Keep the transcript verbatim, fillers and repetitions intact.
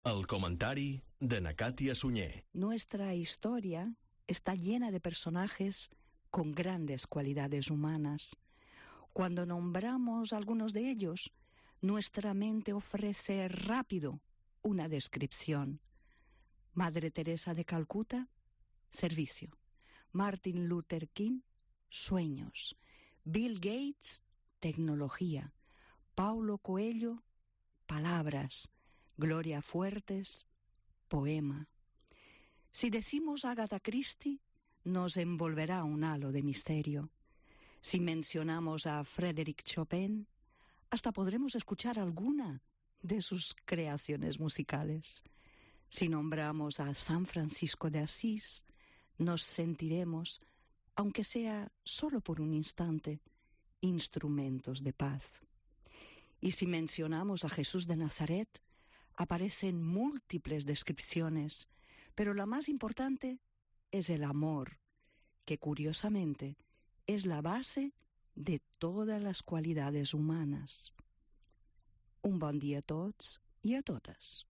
El comentari de na Càtia Sunyer. Nuestra historia está llena de personajes con grandes cualidades humanas. Cuando nombramos algunos de ellos, nuestra mente ofrece rápido una descripción. Madre Teresa de Calcuta, servicio. Martin Luther King, sueños. Bill Gates, tecnología. Paulo Coelho, palabras. Gloria Fuertes, poema. Si decimos Agatha Christie, nos envolverá un halo de misterio. Si mencionamos a Frédéric Chopin, hasta podremos escuchar alguna de sus creaciones musicales. Si nombramos a San Francisco de Asís, nos sentiremos, aunque sea solo por un instante, instrumentos de paz. Y si mencionamos a Jesús de Nazaret, aparecen múltiples descripciones, pero la más importante es el amor, que curiosamente es la base de todas las cualidades humanes. Un bon dia a tots i a totes.